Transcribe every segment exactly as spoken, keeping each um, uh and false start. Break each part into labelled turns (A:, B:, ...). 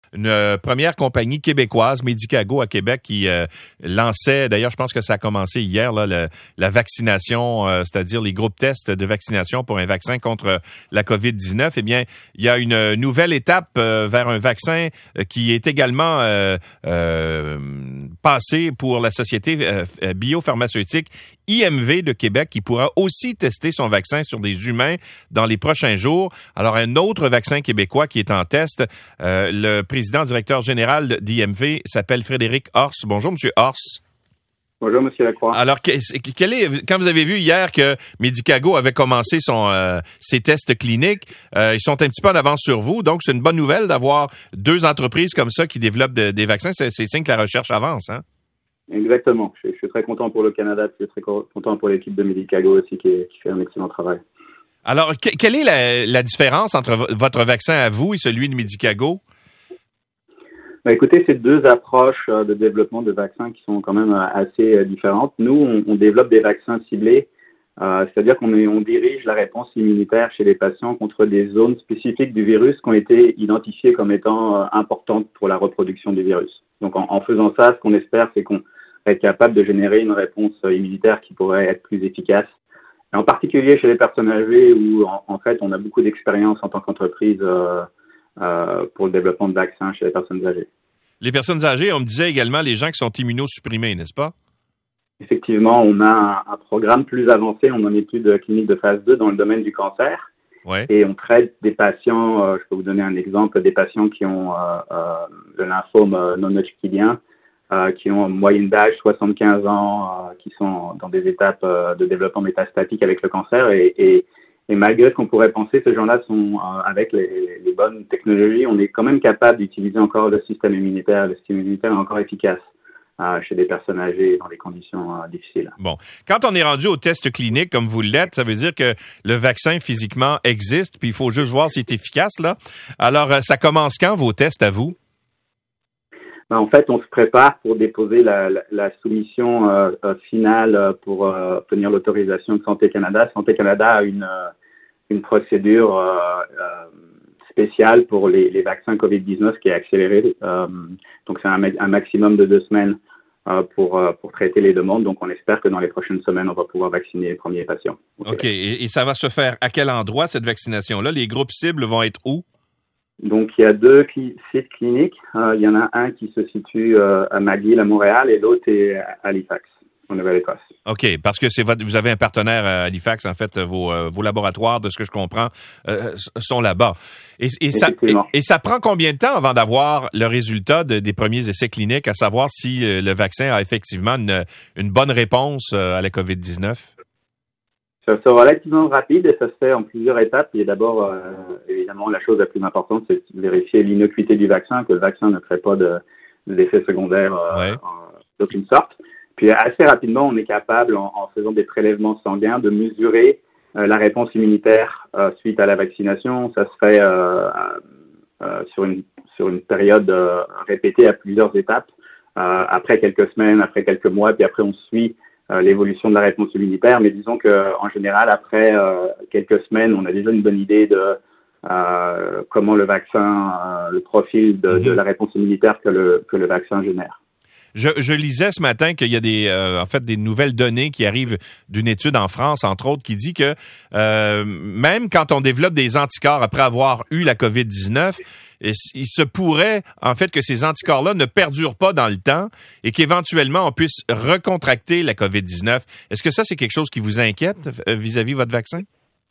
A: Une euh, première compagnie québécoise, Medicago à Québec, qui euh, lançait, d'ailleurs, je pense que ça a commencé hier, là, le, la vaccination, euh, c'est-à-dire les groupes tests de vaccination pour un vaccin contre la covid dix-neuf. Eh bien, il y a une nouvelle étape euh, vers un vaccin euh, qui est également euh, euh, passé pour la société euh, biopharmaceutique I M V de Québec, qui pourra aussi tester son vaccin sur des humains dans les prochains jours. Alors, un autre vaccin québécois qui est en test, euh, le président directeur général d'I M V s'appelle Frédéric Horst. Bonjour, Monsieur Horst.
B: Bonjour, Monsieur Lacroix.
A: Alors, quel est, quand vous avez vu hier que Medicago avait commencé son, euh, ses tests cliniques, euh, ils sont un petit peu en avance sur vous, donc c'est une bonne nouvelle d'avoir deux entreprises comme ça qui développent de, des vaccins. C'est, c'est signe que la recherche avance, hein?
B: Exactement. Je, je suis très content pour le Canada, je suis très content pour l'équipe de Medicago aussi qui, est, qui fait un excellent travail.
A: Alors, que, quelle est la, la différence entre v- votre vaccin à vous et celui de Medicago?
B: Ben, écoutez, c'est deux approches de développement de vaccins qui sont quand même assez différentes. Nous, on, on développe des vaccins ciblés, euh, c'est-à-dire qu'on est, on dirige la réponse immunitaire chez les patients contre des zones spécifiques du virus qui ont été identifiées comme étant euh, importantes pour la reproduction du virus. Donc, en, en faisant ça, ce qu'on espère, c'est qu'on va être capable de générer une réponse immunitaire qui pourrait être plus efficace. Et en particulier chez les personnes âgées où, en, en fait, on a beaucoup d'expérience en tant qu'entreprise euh, euh, pour le développement de vaccins chez les personnes âgées.
A: Les personnes âgées, on me disait également les gens qui sont immunosupprimés, n'est-ce pas?
B: Effectivement, on a un, un programme plus avancé, on en est plus de clinique de phase deux dans le domaine du cancer.
A: Ouais.
B: Et on traite des patients, euh, je peux vous donner un exemple, des patients qui ont euh, euh, le lymphome euh, non-Hodgkinien, euh, qui ont une moyenne d'âge soixante-quinze ans, euh, qui sont dans des étapes euh, de développement métastatique avec le cancer. Et, et, et malgré ce qu'on pourrait penser, ces gens-là sont, euh, avec les, les bonnes technologies, on est quand même capable d'utiliser encore le système immunitaire. Le système immunitaire est encore efficace euh, chez des personnes âgées dans des conditions euh, difficiles.
A: Bon. Quand on est rendu au test clinique, comme vous l'êtes, ça veut dire que le vaccin physiquement existe, puis il faut juste voir s'il est efficace, là. Alors, ça commence quand, vos tests à vous?
B: Ben, en fait, on se prépare pour déposer la, la, la soumission euh, euh, finale pour euh, obtenir l'autorisation de Santé Canada. Santé Canada a une, euh, une procédure euh, euh, spéciale pour les, les vaccins covid dix-neuf qui est accélérée. Euh, donc, c'est un, un maximum de deux semaines euh, pour, euh, pour traiter les demandes. Donc, on espère que dans les prochaines semaines, on va pouvoir vacciner les premiers patients.
A: OK. Et, et ça va se faire à quel endroit, cette vaccination-là? Les groupes cibles vont être où?
B: Donc, il y a deux cli- sites cliniques. Euh, il y en a un qui se situe euh, à McGill, à Montréal, et l'autre est à Halifax, en Nouvelle-Écosse.
A: OK, parce que c'est votre, vous avez un partenaire à Halifax, en fait, vos, euh, vos laboratoires, de ce que je comprends, euh, sont là-bas. Et, et, ça, et, et ça prend combien de temps avant d'avoir le résultat de, des premiers essais cliniques, à savoir si euh, le vaccin a effectivement une, une bonne réponse euh, à la covid dix-neuf?
B: Ça c'est relativement rapide et ça se fait en plusieurs étapes. Il y a d'abord, euh, évidemment, la chose la plus importante, c'est de vérifier l'innocuité du vaccin, que le vaccin ne crée pas de, d'effets secondaires euh,
A: ouais.
B: en, d'aucune sorte. Puis assez rapidement, on est capable, en, en faisant des prélèvements sanguins, de mesurer euh, la réponse immunitaire euh, suite à la vaccination. Ça se fait euh, euh, sur une sur une période euh, répétée à plusieurs étapes, euh, après quelques semaines, après quelques mois, puis après on suit l'évolution de la réponse immunitaire, mais disons que en général, après euh, quelques semaines, on a déjà une bonne idée de euh, comment le vaccin, euh, le profil de, mm-hmm. de la réponse immunitaire que le que le vaccin génère.
A: Je, je lisais ce matin qu'il y a des euh, en fait des nouvelles données qui arrivent d'une étude en France, entre autres, qui dit que euh, même quand on développe des anticorps après avoir eu la covid dix-neuf, il se pourrait, en fait, que ces anticorps-là ne perdurent pas dans le temps et qu'éventuellement, on puisse recontracter la covid dix-neuf. Est-ce que ça, c'est quelque chose qui vous inquiète vis-à-vis de votre vaccin?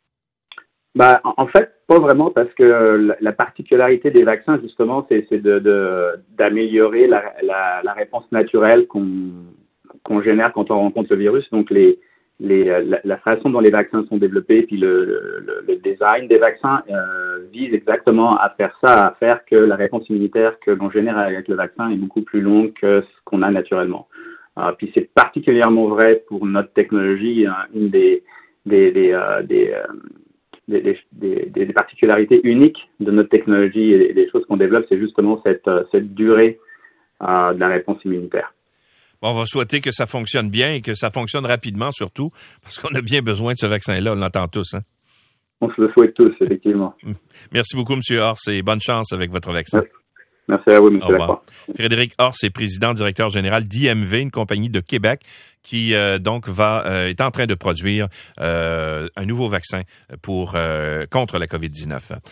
B: Ben, en fait, pas vraiment, parce que la particularité des vaccins, justement, c'est, c'est de, de, d'améliorer la, la, la réponse naturelle qu'on, qu'on génère quand on rencontre le virus. Donc, les Les, la, la façon dont les vaccins sont développés, puis le, le, le design des vaccins euh, vise exactement à faire ça, à faire que la réponse immunitaire que l'on génère avec le vaccin est beaucoup plus longue que ce qu'on a naturellement. Euh, puis c'est particulièrement vrai pour notre technologie. Hein, une des des des, euh, des, euh, des, des, des des particularités uniques de notre technologie et des choses qu'on développe, c'est justement cette cette durée euh, de la réponse immunitaire.
A: Bon, on va souhaiter que ça fonctionne bien et que ça fonctionne rapidement surtout, parce qu'on a bien besoin de ce vaccin-là, on l'entend tous. Hein?
B: On se le souhaite tous, effectivement.
A: Merci beaucoup, M. Horst, et bonne chance avec votre vaccin.
B: Merci à vous, M. Lacroix.
A: Frédéric Ors est président directeur général d'I M V, une compagnie de Québec qui euh, donc va euh, est en train de produire euh, un nouveau vaccin pour euh, contre la covid dix-neuf.